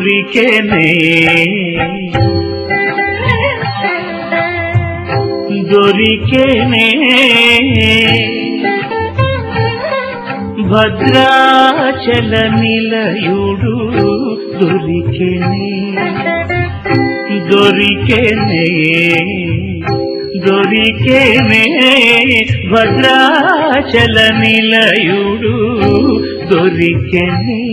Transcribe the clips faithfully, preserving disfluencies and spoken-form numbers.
దొరికెనే దొరికెనే భద్రాచల నిలయుడు దొరికెనే దొరికెనే దొరికెనే భద్రాచల నిలయుడు దొరికెనే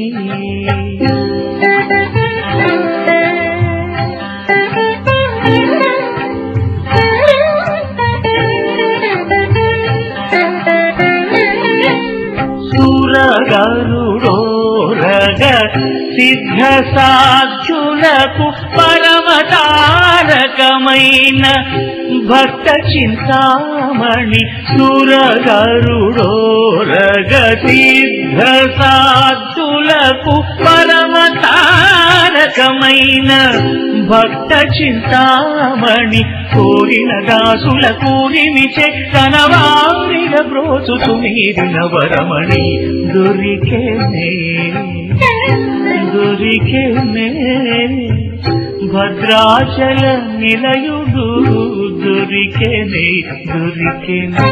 గరుడోరగ సిద్ధ సాధ్యులకు పరమతారకమైన భక్త చింతామణి సురగరుడోరగ సిద్ధ సాధ్యులకు పరమతారకమైన భక్త చింతామణి కోరిన దాసుల కూరిమిచే తన వారిన బ్రోచుతు మీరిన వరమణి దొరికెనే దొరికెనే భద్రాచల నిలయుడు దొరికెనే దొరికెనే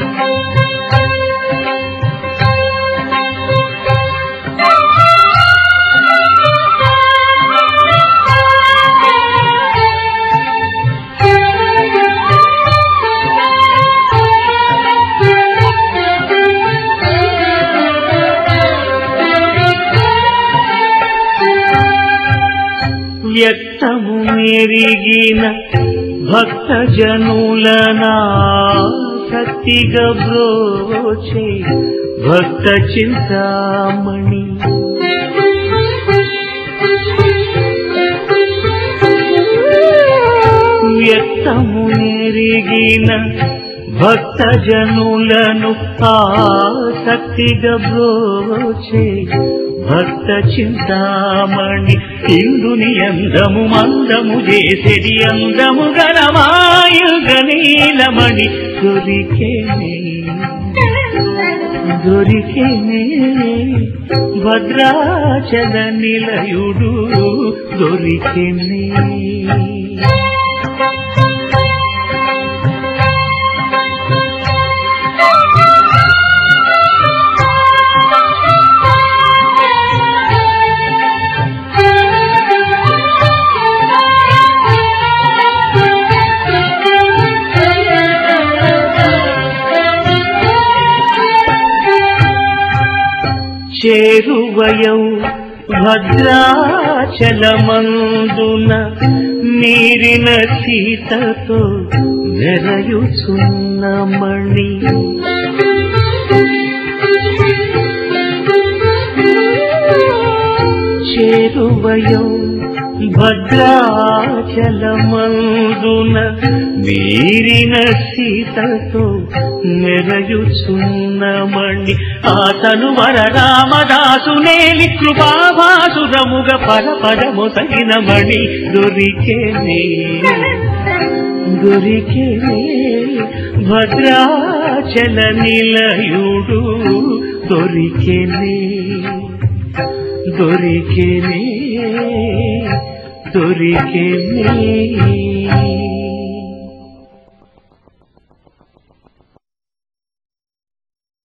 వ్యక్తము మెరిగిన భక్త జనులనా శక్తిగా బ్రోచే భక్త చింతామణి వ్యక్తము మెరిగిన భక్త జనులను ఆసక్తిగా బ్రోచే భక్త చింతామణి ఇందుని అందము మందము చేసేది అందము గణమాయుగనీలమణి దొరికెనే దొరికెనే భద్రాచల నిలయుడు దొరికెనే చేరువయౌ భద్రాచలమందున నీరిన సీతతో వెరయుచున్న మణి చేరువయౌ భద్రాచలమందున నీరిన సీతతో మెరయుచున్న మణి ఆతను వర రామదాసు నేలి కృపాభాసురముగ పరపరము తగిన మణి దొరికెనే దొరికెనే భద్రాచల నిలయుడు దొరికెనే దొరికెనే దొరికెనే